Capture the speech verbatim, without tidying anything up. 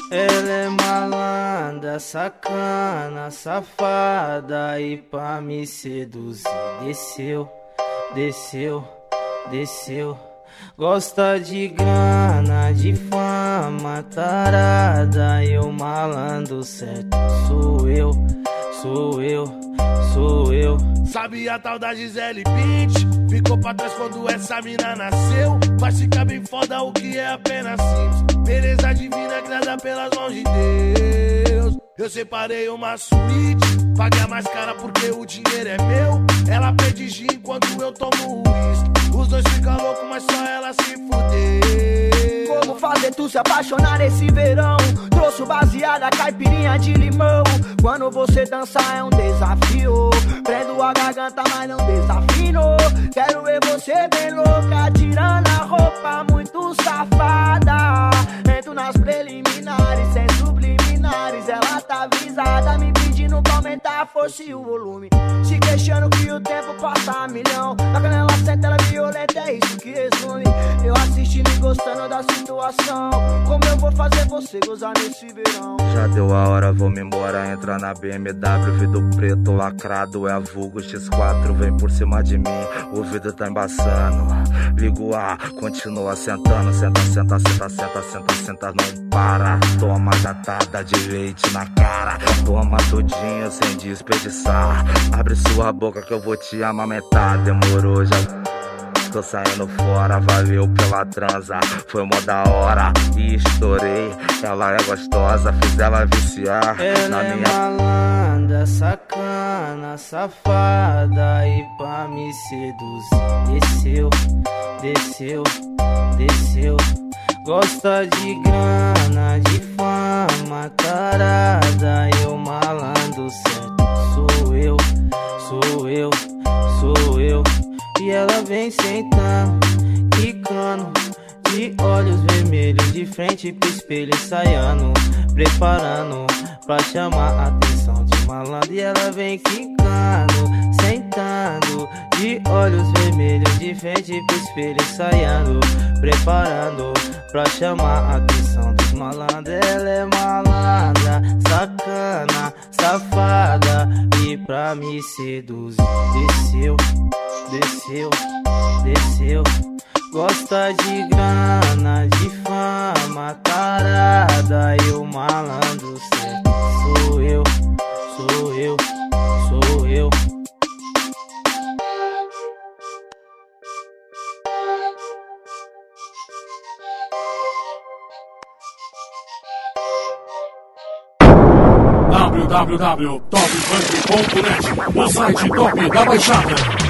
Ela é malandra, sacana, safada e pra me seduzir desceu, desceu, desceu. Gosta de grana, de fama, tarada. E o malandro certo sou eu, sou eu, sou eu. Sabe a tal da Gisele Bündchen? Ficou pra trás quando essa mina nasceu. Vai ficar bem foda o que é apenas simples. Beleza divina criada pelas mãos de Deus. Eu separei uma suíte, paguei a mais cara porque o dinheiro é meu. Ela pede gin enquanto eu tomo uísque. Os dois ficam loucos, mas só ela se fuder. Como fazer tu se apaixonar nesse verão? Trouxe baseada, caipirinha de limão. Quando você dançar é um desafio. Prendo a garganta, mas não desafino. Quero ver você bem louca, tirando a roupa, muito safada. Entro nas preliminares, sem subliminares. Ela tá avisada, me pedindo pra aumentar a força e o volume. Se queixando que o tempo passa a milhão. Na canela senta, ela violenta, é isso que resume. Eu assistindo e gostando da situação. Como eu vou fazer você gozar nesse verão? Já deu a hora, vou me embora. Entra na B M W, vidro preto lacrado. É a Vulgo X quatro, vem por cima de mim. O vidro tá embaçando. Ligo A, continua sentando. Senta, senta, senta, senta, senta, senta, não para. Toma jatada de leite na cara. Toma tudinho sem desperdiçar. Abre sua boca que eu vou te amamentar. Demorou, já tô saindo fora, valeu pela transa. Foi mó da hora e estourei. Ela é gostosa, fiz ela viciar. Ela na é minha... malandra, sacana, safada e pra me seduzir desceu, desceu, desceu. Gosta de grana, de fama, tarada. E o malandro certo sou eu, sou eu, sou eu. E ela vem sentando, quicando, de olhos vermelhos, de frente pro espelho ensaiando, preparando pra chamar a atenção de malandro. E ela vem quicando, sentando, de olhos vermelhos, de frente pro espelho ensaiando, preparando pra chamar a atenção dos malandros. Ela é malandra, sacana, safada e pra me seduzir desceu, desceu, desceu. Gosta de grana, de fama, tarada. E o malandro certo sou eu, sou eu, sou eu. w w w ponto top funk ponto net, o site top da Baixada.